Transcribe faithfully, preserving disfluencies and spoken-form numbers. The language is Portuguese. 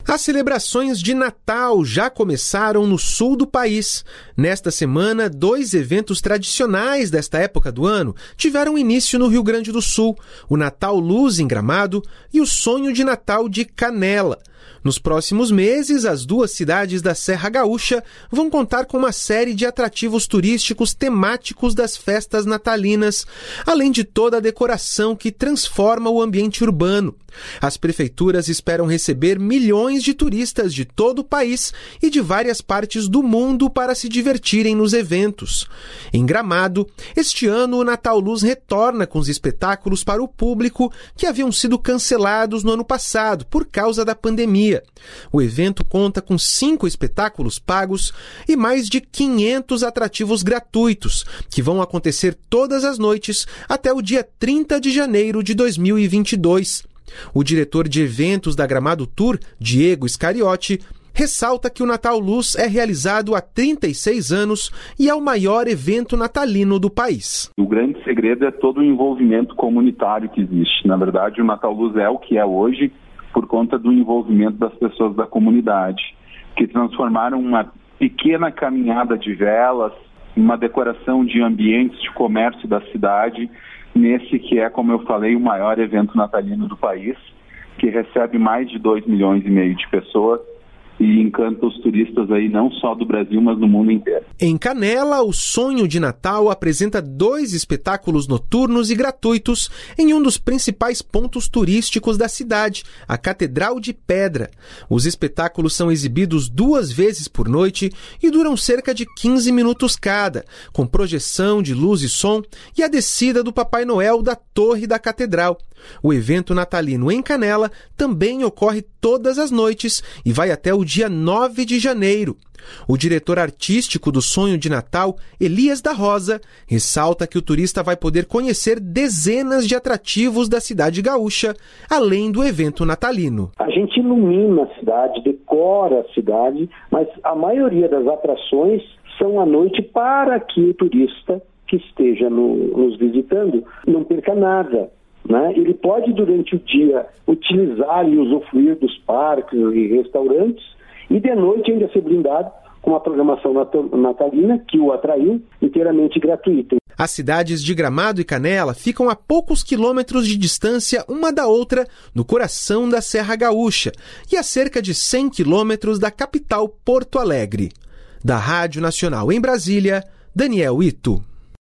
As celebrações de Natal já começaram no sul do país. Nesta semana, dois eventos tradicionais desta época do ano tiveram início no Rio Grande do Sul: o Natal Luz em Gramado e o Sonho de Natal de Canela. Nos próximos meses, as duas cidades da Serra Gaúcha vão contar com uma série de atrativos turísticos temáticos das festas natalinas, além de toda a decoração que transforma o ambiente urbano. As prefeituras esperam receber milhões de turistas de todo o país e de várias partes do mundo para se divertirem nos eventos. Em Gramado, este ano o Natal Luz retorna com os espetáculos para o público que haviam sido cancelados no ano passado por causa da pandemia. O evento conta com cinco espetáculos pagos e mais de quinhentos atrativos gratuitos, que vão acontecer todas as noites até o dia trinta de janeiro de dois mil e vinte e dois. O diretor de eventos da Gramado Tour, Diego Scariotti, ressalta que o Natal Luz é realizado há trinta e seis anos e é o maior evento natalino do país. O grande segredo é todo o envolvimento comunitário que existe. Na verdade, o Natal Luz é o que é hoje por conta do envolvimento das pessoas da comunidade, que transformaram uma pequena caminhada de velas, uma decoração de ambientes de comércio da cidade, nesse que é, como eu falei, o maior evento natalino do país, que recebe mais de dois milhões e meio de pessoas e encanta os turistas aí não só do Brasil, mas do mundo inteiro. Em Canela, o Sonho de Natal apresenta dois espetáculos noturnos e gratuitos em um dos principais pontos turísticos da cidade, a Catedral de Pedra. Os espetáculos são exibidos duas vezes por noite e duram cerca de quinze minutos cada, com projeção de luz e som e a descida do Papai Noel da Torre da Catedral. O evento natalino em Canela também ocorre todas as noites e vai até o dia nove de janeiro. O diretor artístico do Sonho de Natal, Elias da Rosa, ressalta que o turista vai poder conhecer dezenas de atrativos da cidade gaúcha, além do evento natalino. A gente ilumina a cidade, decora a cidade, mas a maioria das atrações são à noite para que o turista que esteja no, nos visitando não perca nada. Né? Ele pode, durante o dia, utilizar e usufruir dos parques e restaurantes e, de noite, ainda ser brindado com uma programação natalina que o atraiu, inteiramente gratuita. As cidades de Gramado e Canela ficam a poucos quilômetros de distância uma da outra no coração da Serra Gaúcha e a cerca de cem quilômetros da capital Porto Alegre. Da Rádio Nacional em Brasília, Daniel Ito.